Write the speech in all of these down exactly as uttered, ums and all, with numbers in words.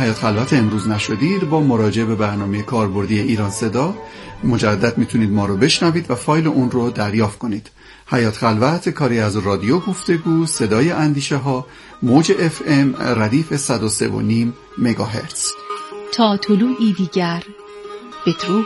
حیات خلوت امروز نشدید با مراجعه به برنامه کاربردی ایران صدا مجدد میتونید ما رو بشنوید و فایل اون رو دریافت کنید. حیات خلوت کاری از رادیو گفتگو صدای اندیشه ها، موج اف ام ردیف صد و سه و نیم مگاهرتز. تا طلوعی دیگر بدرود.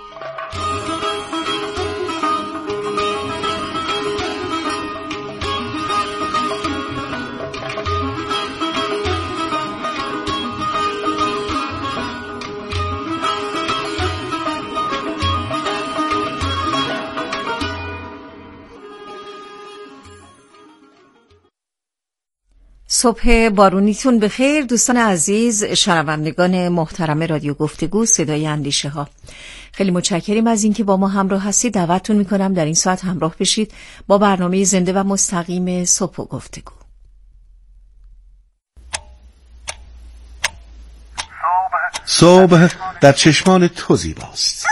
صبح بارونیتون بخیر دوستان عزیز، شنوندگان محترم رادیو گفتگو صدای اندیشه ها. خیلی متشکریم از اینکه با ما همراه هستید. دعوتتون میکنم در این ساعت همراه بشید با برنامه زنده و مستقیم صبح و گفتگو. صبح در چشمان تو زیباست.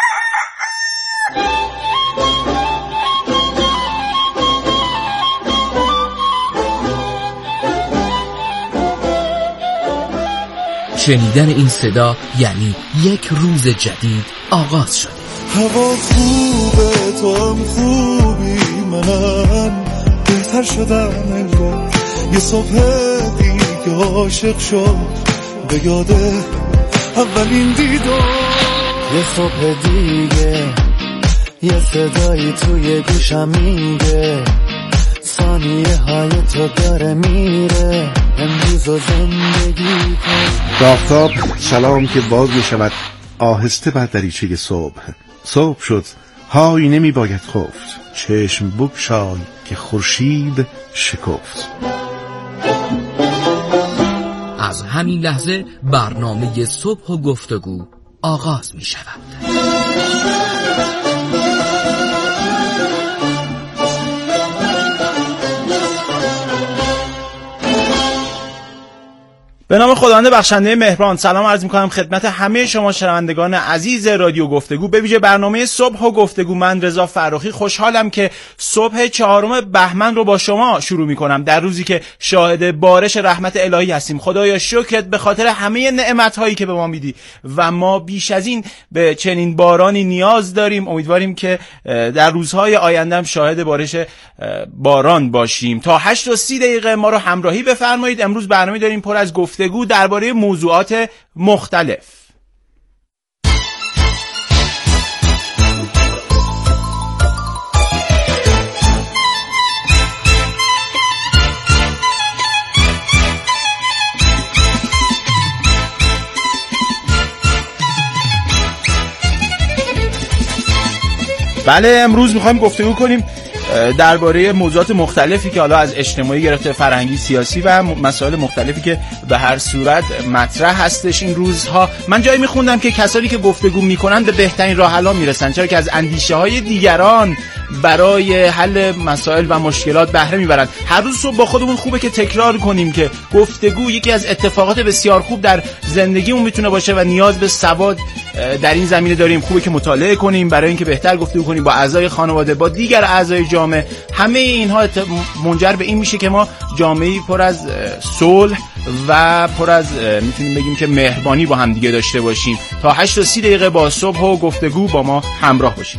شنیدن این صدا یعنی یک روز جدید آغاز شده. هوا خوبه، تو هم خوبی، منم بهتر شدم انگار. یه صبح دیگه عاشق شد به یاده اولین دیدار. یه صبح دیگه یه صدایی توی گوشم میگه ثانیه های تو داره میره امروز و زندگی کن. آفتاب سلام که باز می شود آهسته بر دریچه صبح. صبح شد، های نمی باید خفت، چشم بگشای که خورشید شکفت. از همین لحظه برنامه صبح و گفتگو آغاز می شود. به نام خداوند بخشنده مهربان سلام عرض می‌کنم خدمت همه شما شنوندگان عزیز رادیو گفتگو، به ویژه برنامه صبح و گفتگو. من رضا فرخی خوشحالم که صبح چهارم بهمن رو با شما شروع می‌کنم، در روزی که شاهد بارش رحمت الهی هستیم. خدایا شکرت به خاطر همه نعمت‌هایی که به ما میدی و ما بیش از این به چنین بارانی نیاز داریم. امیدواریم که در روزهای آینده هم شاهد بارش باران باشیم. تا هشت و سی دقیقه ما رو همراهی بفرمایید. امروز برنامه داریم پر از گفتگو درباره موضوعات مختلف. بله، امروز میخوایم گفتگو کنیم درباره موضوعات مختلفی که حالا از اجتماعی گرفته فرهنگی، سیاسی و مسائل مختلفی که به هر صورت مطرح هستش این روزها. من جایی میخوندم که کسانی که گفتگو میکنن به بهترین راه حل میرسن، چرا که از اندیشه های دیگران برای حل مسائل و مشکلات بهره میبرن. هر روز صبح با خودمون خوبه که تکرار کنیم که گفتگو یکی از اتفاقات بسیار خوب در زندگیمون میتونه باشه و نیاز به سواد در این زمینه داریم. خوبه که مطالعه کنیم برای اینکه بهتر گفتگو کنیم با اعضای خانواده، با دیگر اعضای جامعه. همه اینها منجر به این میشه که ما جامعه‌ای پر از صلح و پر از میتونیم بگیم که مهربانی با هم دیگه داشته باشیم. تا هشت و سی دقیقه با صبح و گفتگو با ما همراه باشید.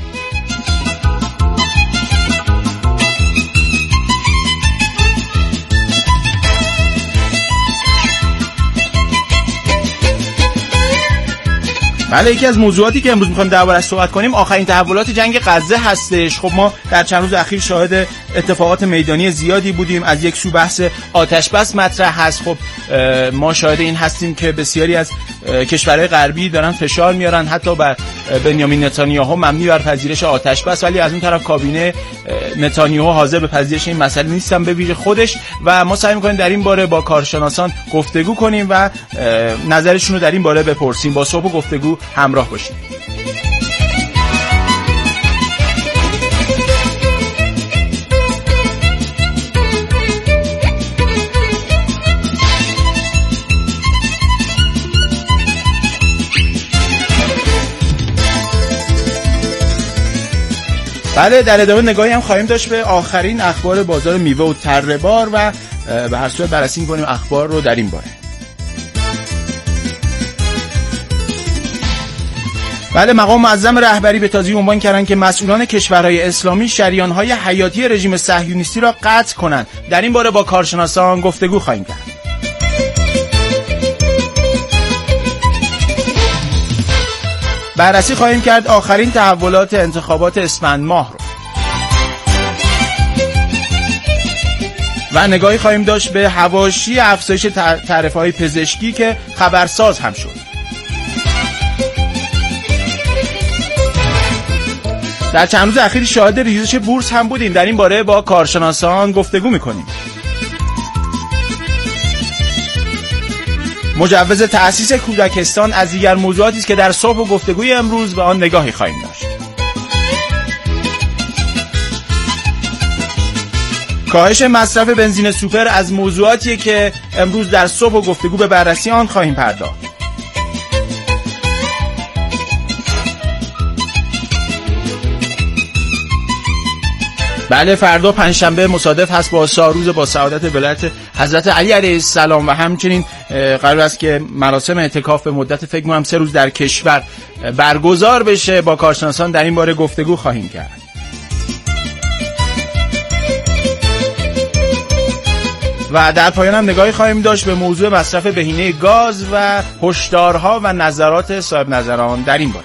بله، یکی از موضوعاتی که امروز می‌خوایم درباره‌اش صحبت کنیم آخرین تحولات جنگ غزه هستش. خب ما در چند روز اخیر شاهد اتفاقات میدانی زیادی بودیم. از یک سو بحث آتش بس مطرح هست. خب ما شاهد این هستیم که بسیاری از کشورهای غربی دارن فشار میارن حتی بر بنیامین نتانیاهو مبنی بر پذیرش آتش بس، ولی از اون طرف کابینه نتانیاهو حاضر به پذیرش این مسئله نیستن به ویژه خودش. و ما سعی می‌کنیم در این باره با کارشناسان گفتگو کنیم و نظرشون رو در این باره بپرسیم. با صبح و گفتگو همراه باشید. بله، در ادامه نگاهی هم خواهیم داشت به آخرین اخبار بازار میوه و تره بار و به هر صورت بررسی می‌کنیم اخبار رو در این باره. بله، مقام معظم رهبری به تازگی عنوان کردن که مسئولان کشورهای اسلامی شریان‌های حیاتی رژیم صهیونیستی را قطع کنند. در این باره با کارشناسان گفتگو خواهیم کرد. بررسی خواهیم کرد آخرین تحولات انتخابات اسفند ماه رو و نگاهی خواهیم داشت به حواشی افزایش تعرفه‌های پزشکی که خبرساز هم شد. در چند روز اخیر شاهد ریزش بورس هم بودیم. در این باره با کارشناسان گفتگو می‌کنیم. مجوز تأسیس کودکستان از دیگر موضوعاتی است که در صبح و گفتگوی امروز به آن نگاهی خواهیم داشت. کاهش مصرف بنزین سوپر از موضوعاتیه که امروز در صبح و گفتگو به بررسی آن خواهیم پرداخت. بله، فردا پنجشنبه مصادف هست با ساروز با سعادت ولایت حضرت علی علیه السلام و همچنین قرار است که مراسم اعتکاف به مدت فکر کنم سه روز در کشور برگزار بشه. با کارشناسان در این باره گفتگو خواهیم کرد. و در پایان هم نگاهی خواهیم داشت به موضوع مصرف بهینه گاز و هشدارها و نظرات صاحب نظران در این باره.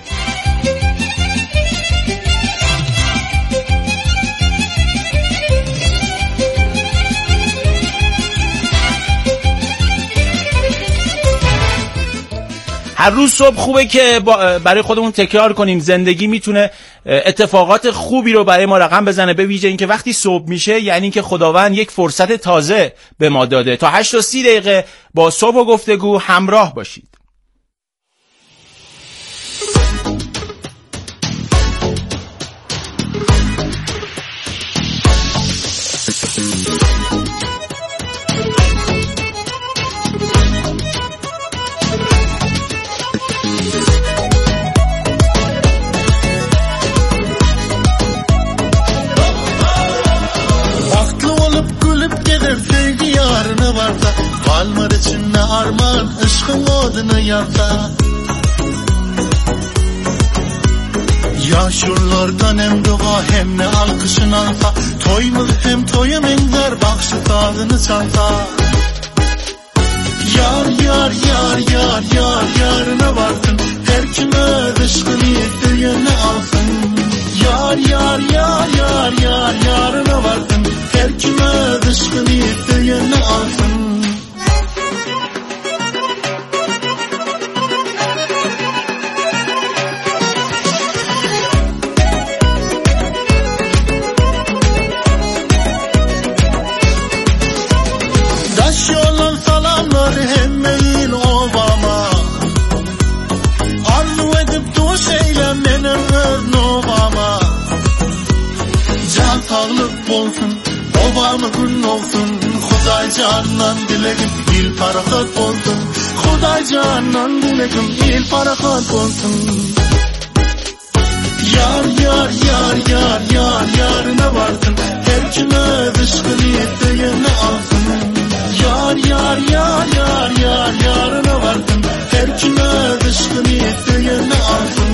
هر روز صبح خوبه که برای خودمون تکرار کنیم زندگی میتونه اتفاقات خوبی رو برای ما رقم بزنه، به ویژه اینکه وقتی صبح میشه یعنی که خداوند یک فرصت تازه به ما داده. تا هشت و سی دقیقه با صبح و گفتگو همراه باشید. Kalmar içinde arman ışkın odunu yakta Yaşurlardan hem dua hem ne alkışın alta Toymul hem toyum enler bakşı tağını çalta Yar yar yar yar yar yarına vardın Her kime ışkını yettiğini alsın Yar yar yar yar yar yarına vardın Her kime ışkını yettiğini alsın Obama gün olsun Xuday candan dilegim il parahat olsun Xuday candan dilegim il parahat olsun Yar yar yar yar yar yarına vardın Her kime dışkını yettiğini alsın Yar yar yar yar yar yarına vardın Her kime dışkını yettiğini alsın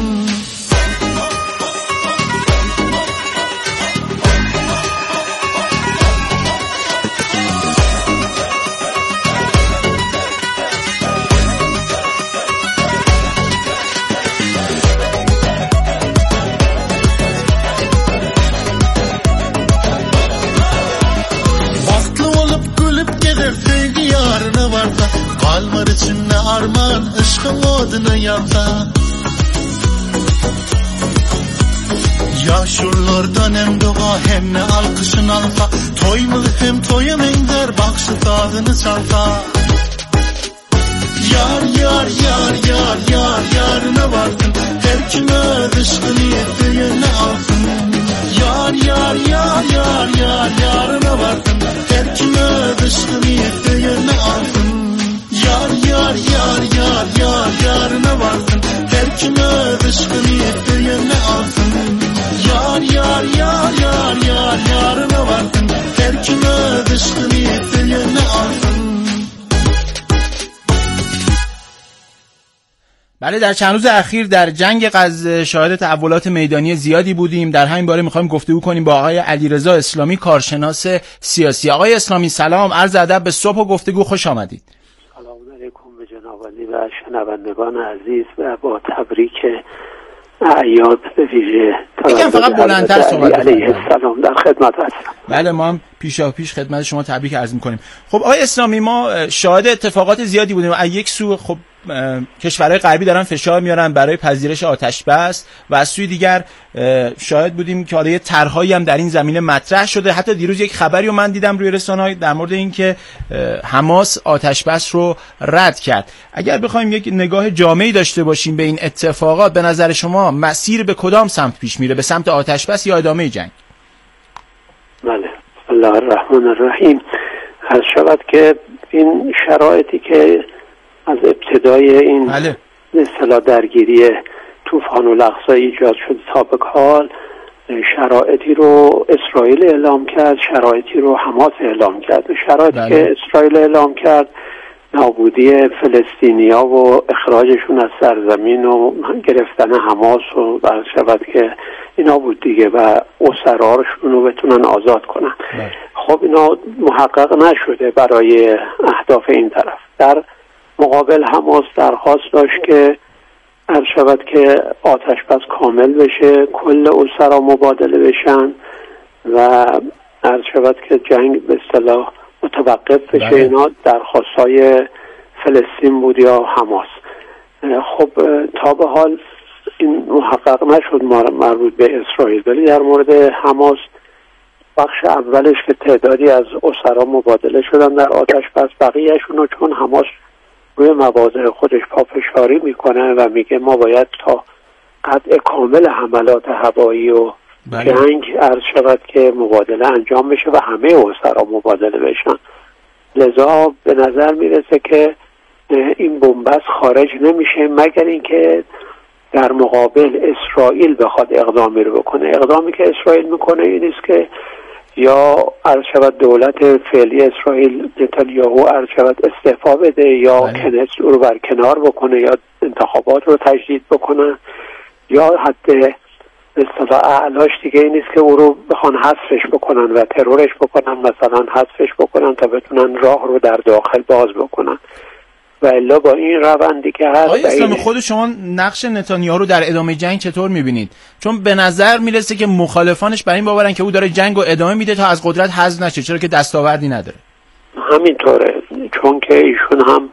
Kalmar içinde arman ışkın odunu yakta Yaşurlardan hem dua hem ne alkışın alta Toymul hem toyum enler bakşı tağını çalta Yar yar yar yar yar yarına vardın Her kime ışkını yettiğini alsın Yar yar yar yar yar yarına vardın Her kime ışkını yettiğini alsın Yar yar yar yar yar yarına vardın Her kime ışkını yettiğini alsın Yar yar yar yar yar yarına vardın Her kime ışkını yettiğini alsın بله، در چند روز اخیر در جنگ غزه شاهد تحولات میدانی زیادی بودیم. در همین باره میخوایم گفتگو کنیم با آقای علیرضا اسلامی، کارشناس سیاسی. آقای اسلامی سلام، عرض ادب به صبح و گفتگو، خوش آمدید. سلام علیکم به جناب عالی و شنوندگان عزیز و با تبریک اعیاد به ویژه یکم فقط بلندتر صحبت علیه السلام در خدمت هستم. بله، ما هم پیشا پیش خدمت شما تبریک عرض می‌کنیم. خب آقای اسلامی، ما شاهد اتفاقات زیادی بودیم. از یک سو خب کشورهای غربی دارن فشار میارن برای پذیرش آتش بس و از سوی دیگر شاهد بودیم که حالا یه طرحایی هم در این زمینه مطرح شده. حتی دیروز یک خبری رو من دیدم روی رسانه‌ها در مورد اینکه حماس آتش بس رو رد کرد. اگر بخوایم یک نگاه جامعی داشته باشیم به این اتفاقات، به نظر شما مسیر به کدام سمت پیش میره؟ به سمت آتش بس یا ادامه جنگ؟ بله، بسم الله الرحمن الرحیم. هر شود که این شرایطی که از ابتدای این بله. اصطلاح درگیری طوفان الاقصی ایجاد شد تا به حال، شرایطی رو اسرائیل اعلام کرد، شرایطی رو حماس اعلام کرد. شرایطی بله. که اسرائیل اعلام کرد نابودی فلسطینیا و اخراجشون از سرزمین و گرفتن حماس و هر شود که اینا بود دیگه و اسرارشون رو بتونن آزاد کنن. بله. خب اینا محقق نشده برای اهداف این طرف. در مقابل حماس درخواست داشت که هر شود که آتش بس کامل بشه، کل اسرا مبادله بشن و هر شود که جنگ به اصطلاح متوقف بشه. بله. اینا درخواستای فلسطین بود یا حماس. خب تا به حال این محقق نشد مربوط به اسرائیل، ولی در مورد حماس بخش اولش که تعدادی از اسرا مبادله شدن در آتش بس، بقیه‌شون رو چون حماس روی مواضع خودش پافشاری میکنه و میگه ما باید تا قطع کامل حملات هوایی و بله. جنگ عرض شود که مبادله انجام بشه و همه اسرا مبادله بشن. لذا به نظر میرسه که این بنبست خارج نمیشه مگر اینکه در مقابل اسرائیل بخواد اقدامی رو بکنه. اقدامی که اسرائیل میکنه این است که یا عرض شود دولت فعلی اسرائیل نتانیاهو عرض شود استعفا بده یا بله. کنس او رو برکنار بکنه یا انتخابات رو تجدید بکنه یا حتی اصطلاح اعلاش دیگه این است که او رو بخوان حذفش بکنن و ترورش بکنن، مثلا حذفش بکنن تا بتونن راه رو در داخل باز بکنن. و الا با این روندی که هست. آقای اسلامی، خود شما نقش نتانیاهو رو در ادامه جنگ چطور میبینید؟ چون به نظر میرسه که مخالفانش بر این باورن که او داره جنگ رو ادامه میده تا از قدرت حذف نشه، چرا که دستاوردی نداره. همینطوره، چون که ایشون هم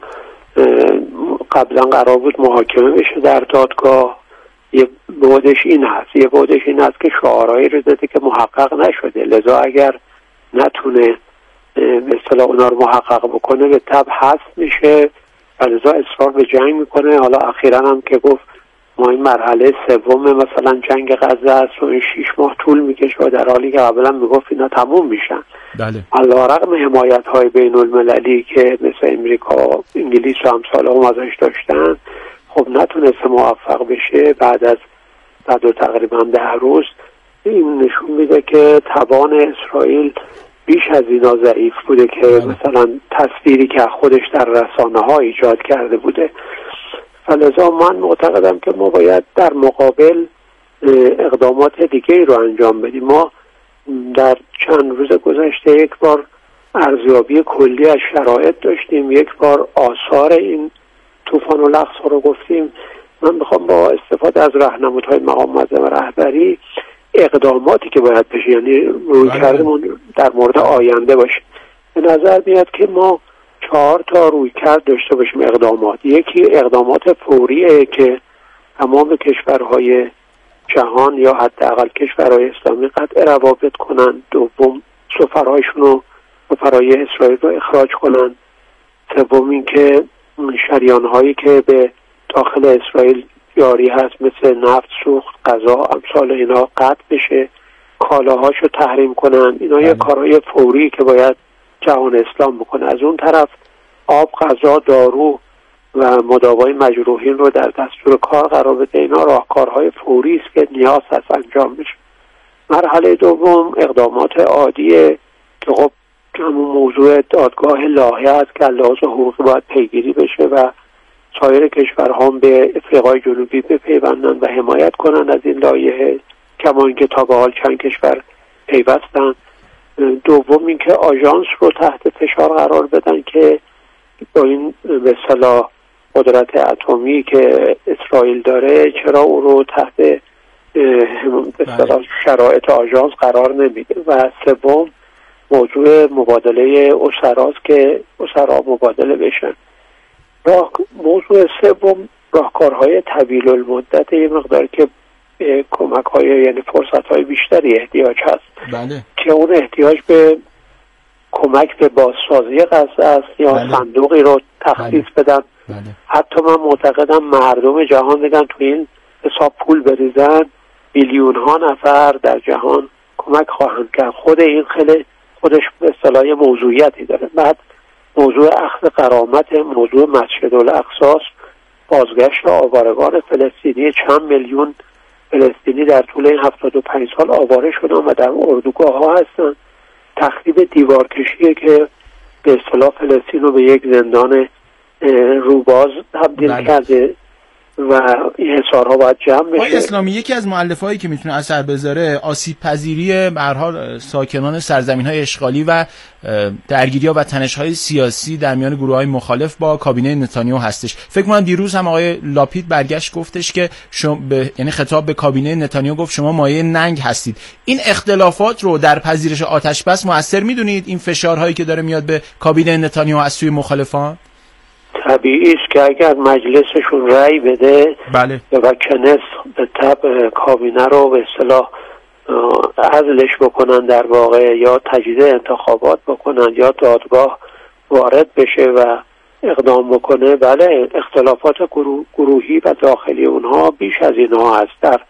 قبلا قرار بود محاکمه بشه در دادگاه. یه بودش این هست یه بودش این هست که شعارهایی رو داده که محقق نشده، لذا اگر نتونه به اصطلاح اونا رو محقق بکنه به تبع حذف میشه و لذا اصرار به جنگ میکنه. حالا اخیراً هم که گفت ما این مرحله سوم مثلا جنگ غزه است و این شیش ماه طول میکشه و در حالی که قبلا میگفت اینا تموم میشن. بله. علیرغم حمایت های بین المللی که مثل امریکا، انگلیس و امثال هم ازش داشتن، خب نتونست موفق بشه. بعد از بعد و تقریبا ده روز این نشون میده که توان اسرائیل بیش از اینا ضعیف بوده که مثلا تصویری که خودش در رسانه ها ایجاد کرده بوده. فلذا من معتقدم که ما باید در مقابل اقدامات دیگه رو انجام بدیم. ما در چند روز گذشته یک بار ارزیابی کلی از شرایط داشتیم، یک بار آثار این طوفان الاقصی رو گفتیم. من میخوام با استفاده از راهنمودهای مقام معظم رهبری اقداماتی که باید بشه، یعنی روی کردمون در مورد آینده باشه. به نظر میاد که ما چهار تا روی کرد داشته باشیم اقدامات. یکی اقدامات فوریه که تمام کشورهای جهان یا حداقل کشورهای اسلامی قطع روابط کنن. دوم سفرهایشون رو سفرهای اسرائیل رو اخراج کنن. سوم این که شریانهایی که به داخل اسرائیل جاری هست مثل نفت، سوخت، غذا، امثال اینا قطع بشه، کالاهاشو تحریم کنن. اینا یه کارهای فوری که باید جهان اسلام بکنه. از اون طرف آب، غذا، دارو و مداوای مجروحین رو در دستور کار قرار بده. اینا راهکارهای فوری است که نیاز هست انجام بشه. مرحله دوم اقدامات عادیه که خب همون موضوع دادگاه لاهه است که لحاظ حقوقی باید پیگیری بشه و سایر کشورها به افریقای جنوبی بپیوندن و حمایت کنن از این لایحه، کما اینکه تا به حال چند کشور پیوستن. دوم اینکه آژانس رو تحت فشار قرار بدن که با این به اصطلاح قدرت اتمی که اسرائیل داره چرا او رو تحت به اصطلاح شرایط آژانس قرار نمیده. و سوم موضوع مبادله اسراست که اسرا مبادله بشن. راه موضوع سوم راهکارهای طویل المدت یه مقدار که کمک های یعنی فرصت های بیشتری احتیاج هست. بله. که اون احتیاج به کمک به بازسازی غزه است یا بله. صندوقی رو تخصیص بله. بدن. بله. حتی من معتقدم مردم جهان بگن تو این حساب پول بریزن میلیون ها نفر در جهان کمک خواهند کرد. خود این خیلی خودش به اصطلاح موضوعیتی داره. بعد موضوع اخذ غرامت موضوع مسجد الاقصی، بازگشت آوارگان فلسطینی، چند میلیون فلسطینی در طول این هفتاد و پنج سال آواره شدن و در اردوگاه ها هستن. تخریب دیوارکشیه که به اصطلاح فلسطین رو به یک زندان روباز تبدیل بله. کرده و این حصارها باید جمع بشه. آقای اسلامی، یکی از مؤلفه‌هایی که میتونه اثر بذاره آسیب پذیری به هر حال ساکنان سرزمین‌های اشغالی و درگیری‌ها و تنش‌های سیاسی در میان گروه‌های مخالف با کابینه نتانیاهو هستش. فکر کنم دیروز هم آقای لاپید برگشت گفتش که شما به... یعنی خطاب به کابینه نتانیاهو گفت شما مایه ننگ هستید. این اختلافات رو در پذیرش آتش بس مؤثر میدونید؟ این فشارهایی که داره میاد به کابینه نتانیاهو از سوی مخالفان؟ طبیعی است که اگر مجلسشون رأی بده بله. و کنس به طب کابینه رو به اصطلاح عزلش بکنن در واقع یا تجدید انتخابات بکنن یا دادگاه وارد بشه و اقدام بکنه، بله اختلافات گروه، گروهی و داخلی اونها بیش از اینها هست. در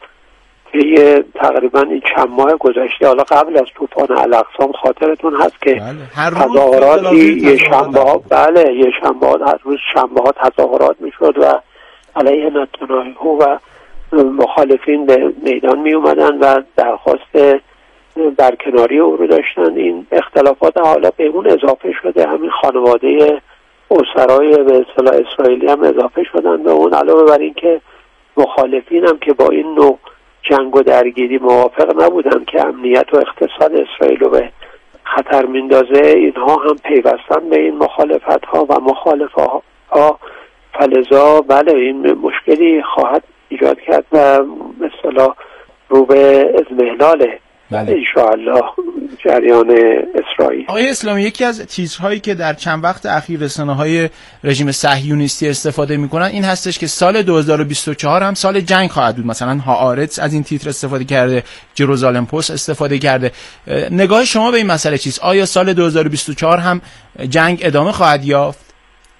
یه تقریبا این چند ماه گذشته حالا قبل از طوفان الاقصی خاطرتون هست که تظاهراتی یه شنبه ها بله یه شنبه ها هر روز شنبه ها تظاهرات میشد و علیه نتانیاهو و مخالفین به میدان می اومدن و درخواست برکناری او رو داشتن. این اختلافات حالا به اون اضافه شده، همین خانواده اسرای به اصطلاح اسرائیلی هم اضافه شدن به اون، علاوه بر این که مخالفین هم که با این نوع جنگ و درگیری موافق نبودن که امنیت و اقتصاد اسرائیل رو به خطر میندازه، اینها هم پیوستن به این مخالفت ها و مخالفه ها. فلذا بله این مشکلی خواهد ایجاد کرد و مثلا رو به اضمحلاله بله. انشاءالله جریان اسرائیل. آقای اسلامی، یکی از تیترهایی که در چند وقت اخیر رسانه‌های رژیم صهیونیستی استفاده میکنن این هستش که سال دو هزار و بیست و چهار هم سال جنگ خواهد بود. مثلا هآرتس از این تیتر استفاده کرده، جروزالم پست استفاده کرده. نگاه شما به این مسئله چیست؟ آیا سال دو هزار و بیست و چهار هم جنگ ادامه خواهد یافت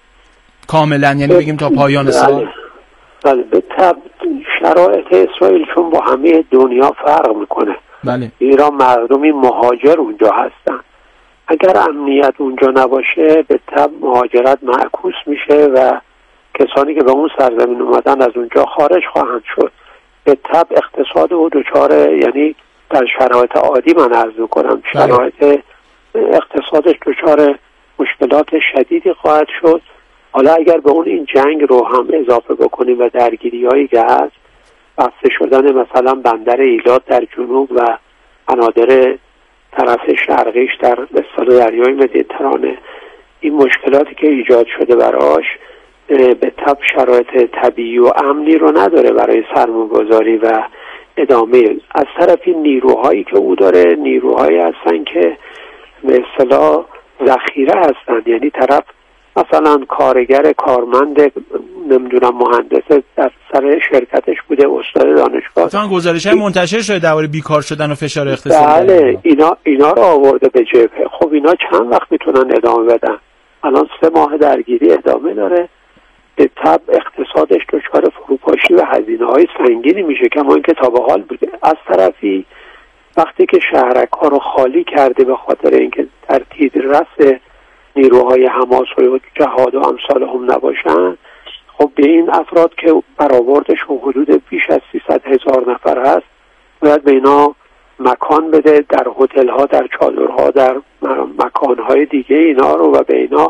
کاملا، یعنی بگیم تا پایان سال؟ بله به طب شرایط اسرائیل چون با همه دنیا فرق میکنه. بله. ایران مردمی مهاجر اونجا هستن، اگر امنیت اونجا نباشه به طب مهاجرت معکوس میشه و کسانی که به اون سرزمین اومدن از اونجا خارج خواهند شد. به طب اقتصاد او دچار، یعنی در شرایط عادی من عرض میکنم شرایط اقتصادش دچار مشکلات شدیدی خواهد شد. حالا اگر به اون این جنگ رو هم اضافه بکنیم و درگیری هایی که هست، بسته شدن مثلا بندر ایلات در جنوب و بنادر طرف شرقیش در اصطلاح دریای مدیترانه، این مشکلاتی که ایجاد شده براش به طب شرایط طبیعی و امنی رو نداره برای سرمایه‌گذاری و ادامه. از طرفی نیروهایی که او داره نیروهایی هستن که به اصطلاح ذخیره هستن، یعنی طرف مثلا کارگر کارمند نمیدونم مهندس در سر شرکتش بوده، استاد دانشگاه. مثلا گزارش‌های منتشر شده درباره بیکار شدن و فشار اقتصادی. بله اینا اینا رو آورده به جبهه. خب اینا چند وقت میتونن ادامه بدن؟ الان سه ماه درگیری ادامه داره. به طب اقتصادش دچار فروپاشی و هزینه‌های سنگینی میشه کما اینکه تا به حال بوده. از طرفی وقتی که شهرک‌ها رو خالی کرده به خاطر اینکه در تیررس نیروهای حماس و جهاد و امثال هم نباشن، خب به این افراد که برآوردشون حدود بیش از سیصد هزار نفر هست باید به اینا مکان بده در هتل ها، در چادرها، در مکان های دیگه اینا رو و به اینا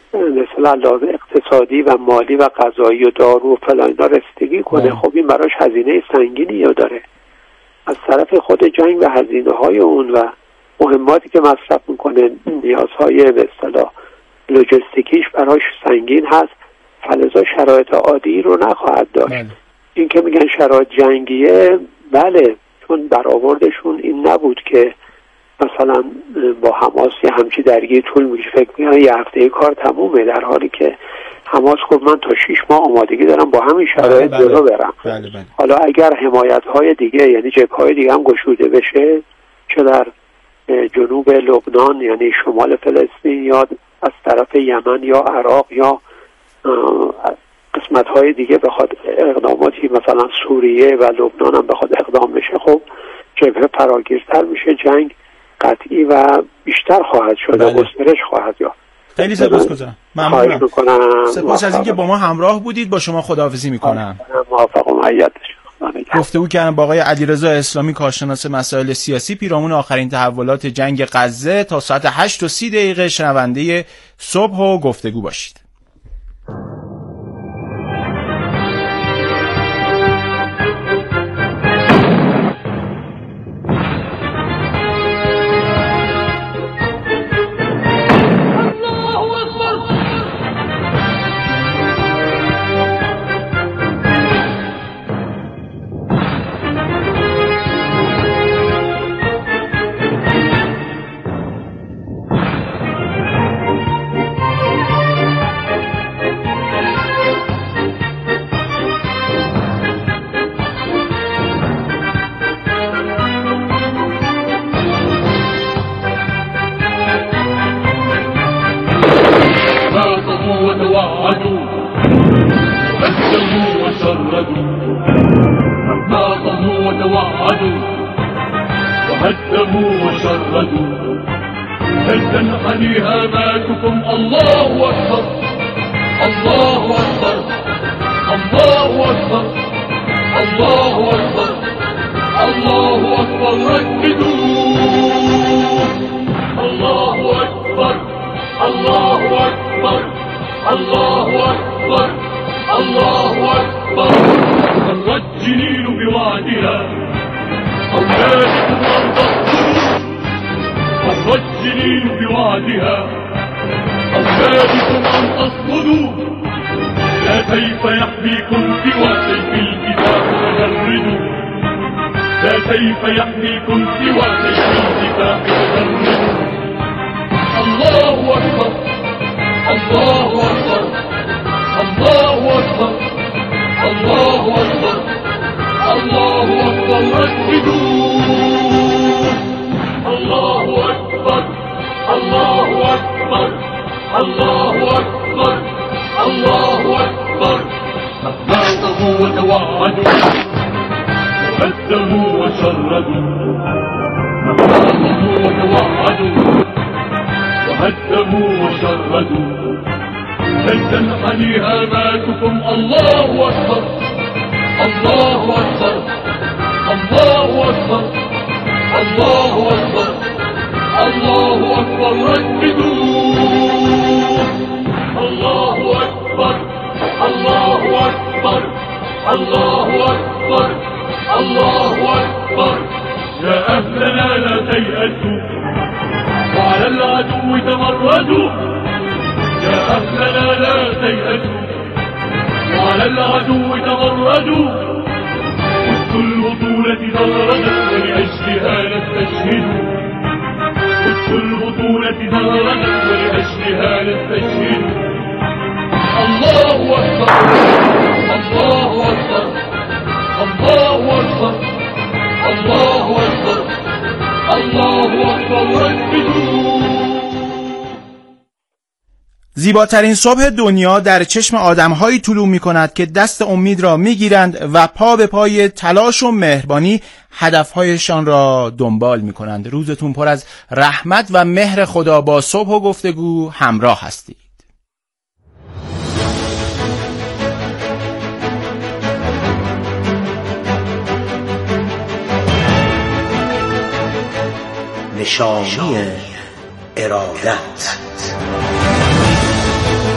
مثلا لازم اقتصادی و مالی و غذایی و دارو و فلان اینا رسیدگی کنه، خب این براش هزینه سنگینی رو داره. از طرف خود جنگ و هزینه های اون و مهماتی که مصرف میکنه، نیازهای به اصطلاح لوجستیکیش براش سنگین هست، فلذا شرایط عادی رو نخواهد داشت. بله. این که میگن شرایط جنگیه، بله، چون برآوردشون این نبود که مثلا با حماس یه همچی درگیری طول میشه، فکر میکنن یه هفته کار تمومه، در حالی که حماس گفت من تا شیش ماه آمادگی دارم با همین شرایط بله جلو برم. بله بله. حالا اگر حمایت های دیگه، یعنی جبهه‌های دیگه هم گشوده بشه، چه در جنوب لبنان یعنی شمال فلسطین یا از طرف یمن یا عراق یا قسمت های دیگه بخواد اقداماتی مثلا سوریه و لبنان هم بخواد اقدام بشه، خب جبهه فراگیرتر میشه، جنگ قطعی و بیشتر خواهد شد و گسترش خواهد یافت. خیلی سپاسگزارم. ممنونم. سپاس از اینکه با ما همراه بودید. با شما خداحافظی میکنم. موفق و مؤید گفتگو کردم با آقای علیرضا اسلامی، کارشناس مسائل سیاسی، پیرامون آخرین تحولات جنگ غزه. تا ساعت هشت و سی دقیقه شنونده صبح و گفتگو باشید. زیباترین صبح دنیا در چشم آدم‌هایی طلوع می‌کند که دست امید را می‌گیرند و پا به پای تلاش و مهربانی هدف‌هایشان را دنبال می‌کنند. روزتون پر از رحمت و مهر خدا. با صبح و گفتگو همراه هستید. نشانی ارادت.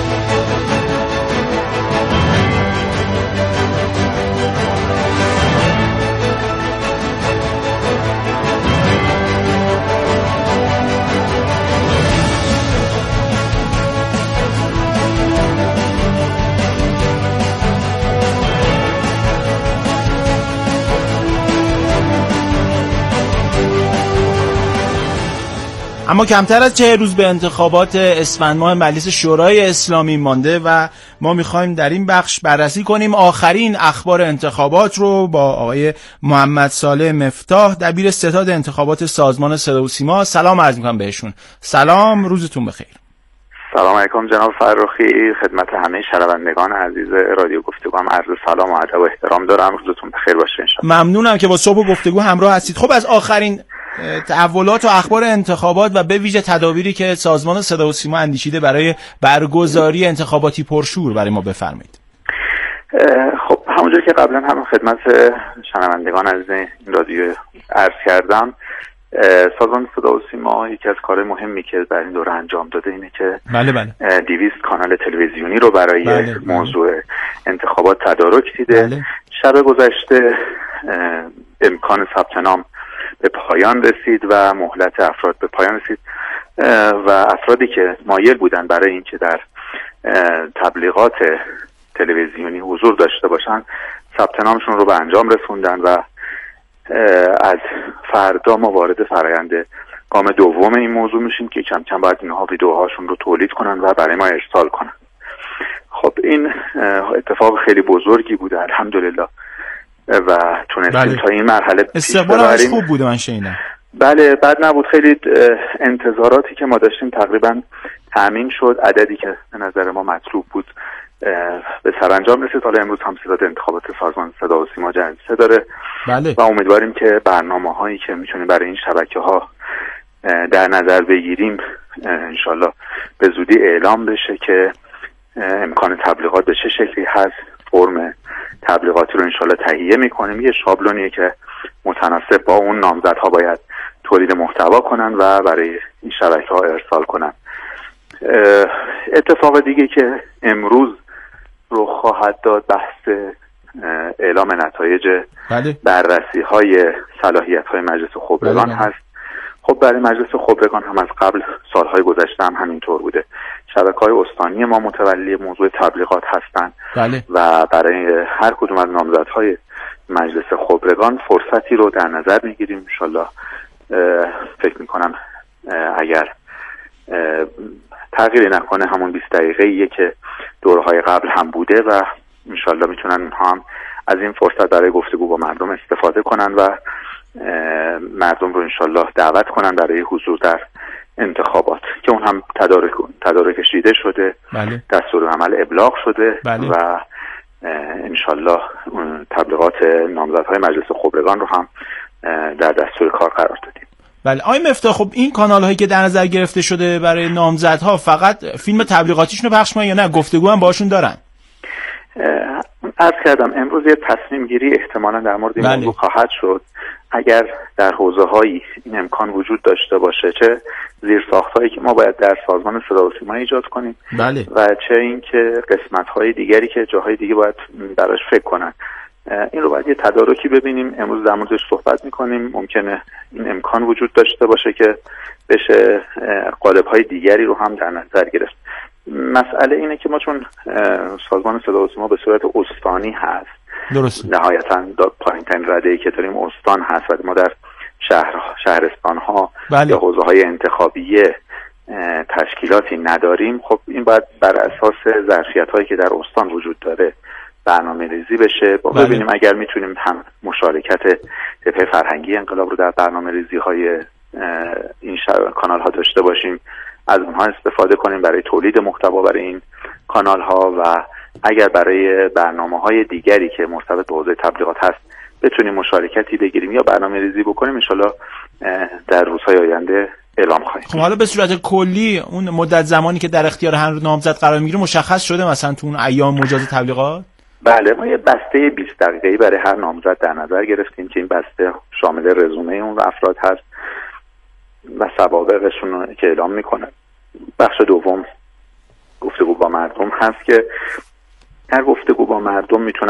اما کمتر از چه روز به انتخابات اسفند ماه مجلس شورای اسلامی مانده و ما میخوایم در این بخش بررسی کنیم آخرین اخبار انتخابات رو با آقای محمد صالح مفتاح، دبیر ستاد انتخابات سازمان صدا و سیما. سلام عرض میکنم بهشون. سلام، روزتون بخیر. سلام علیکم جناب فرخی، خدمت همه شنوندگان عزیز رادیو گفتگو هم عرض سلام و ادب و احترام دارم. روزتون بخیر باشه انشاءالله. ممنونم که با صبح گفتگو همراه هستید. خب از آخرین تحولات و اخبار انتخابات و به ویژه تدابیری که سازمان صدا و سیما اندیشیده برای برگزاری انتخاباتی پرشور برای ما بفرمایید. خب همونجور که قبلا هم خدمت شنوندگان عزیز این رادیو عرض کردم، سازمان صدا و سیما یکی از کارهای مهمی که در این دوره انجام داده اینه که بله بله دویست کانال تلویزیونی رو برای بله موضوع بله. انتخابات تدارک دیده. بله. شب گذشته امکان ثبت نام به پایان رسید و مهلت افراد به پایان رسید و افرادی که مایل بودن برای اینکه در تبلیغات تلویزیونی حضور داشته باشن ثبت نامشون رو به انجام رسوندن و از فردا ما وارد فرآیند گام دوم این موضوع میشیم که کم کم باید اینها ویدیوهاشون رو تولید کنن و برای ما ارسال کنن. خب این اتفاق خیلی بزرگی بوده الحمدلله و تونستیم بله. تا این مرحله استقبالش خوب بوده من شنیدم. بله بد نبود. خیلی انتظاراتی که ما داشتیم تقریبا تأمین شد. عددی که به نظر ما مطلوب بود به سرانجام رسید. حالا امروز هم ستاد انتخابات سازمان صدا و سیما جلسه داره بله. و امیدواریم که برنامه هایی که میتونیم برای این شبکه ها در نظر بگیریم انشالله به زودی اعلام بشه که امکان تبلیغات به چه شکلی هست. فرم تبلیغاتی رو انشالله تهیه میکنیم. یه شابلونیه که متناسب با اون نامزدها باید تولید محتوا کنن و برای این شبکه ها ارسال کنن. اتفاق دیگه که امروز رو خواهد داد بحث اعلام نتایج بله. بررسی های صلاحیت های مجلس خبرگان بله. هست. خب برای مجلس خبرگان هم از قبل سالهای گذشته هم همینطور بوده. شبکه‌های استانی ما متولی موضوع تبلیغات هستند بله. و برای هر کدوم از نامزدهای مجلس خبرگان فرصتی رو در نظر میگیریم. انشالله فکر میکنم اگر تغییری نکنه همون بیست دقیقه‌ایه که دورهای قبل هم بوده و انشالله میتونن هم از این فرصت برای گفتگو با مردم استفاده کنن و مردم رو انشالله دعوت کنن برای حضور در انتخابات که اون هم تدارک تدارکش دیده شده بله. دستور عمل ابلاغ شده بله. و انشالله تبلیغات نامزدهای مجلس خبرگان رو هم در دستور کار قرار دادیم. بله آقای مفتاح، خب این کانال هایی که در نظر گرفته شده برای نامزدها فقط فیلم تبلیغاتیشون رو پخش می‌کنن یا نه گفتگو هم باشون دارن؟ عرض کردم امروز یه تصمیم گیری احتمالاً در مورد این بله. موضوع خواهد شد. اگر در حوزه هایی این امکان وجود داشته باشه، چه زیر ساختایی که ما باید در سازمان صدا و سیما ایجاد کنیم بله. و چه اینکه قسمت های دیگری که جاهای دیگه باید براش فکر کنن، این رو باید یه تدارکی ببینیم. امروز در موردش صحبت میکنیم. ممکنه این امکان وجود داشته باشه که بشه قالب های دیگری رو هم در نظر گرفت. مسئله اینه که ما چون سازمان صدا و سیما به صورت استانی هست، درست نهایتاً پایین ترین رده‌ای که داریم استان هست و ما در شهر شهرستان ها بله. یا حوزه های انتخابی تشکیلاتی نداریم. خب این باید بر اساس ظرفیت هایی که در استان وجود داره برنامه ریزی بشه. با بله. ببینیم اگر میتونیم هم مشارکت جبهه فرهنگی انقلاب رو در برنامه ریزی های این کانال ها داشته باشیم، از اونها استفاده کنیم برای تولید محتوا برای این کانال ها و اگر برای برنامه‌های دیگری که مرتبط به حوزه تبلیغات هست بتونیم مشارکتی بگیریم یا برنامه ریزی بکنیم، انشالله در روزهای آینده اعلام خواهیم. خب حالا به صورت کلی اون مدت زمانی که در اختیار هر نامزد قرار میگیره مشخص شده مثلا تو اون ایام مجاز تبلیغات؟ بله ما یه بسته بیست دقیقه‌ای برای هر نامزد در نظر گرفتیم که این بسته شامل رزومه اون افراد هست و سوابقشون رو که اعلام میکنه. بخش دوم گفتگو با مردم هست که در گفتگو با مردم میتونه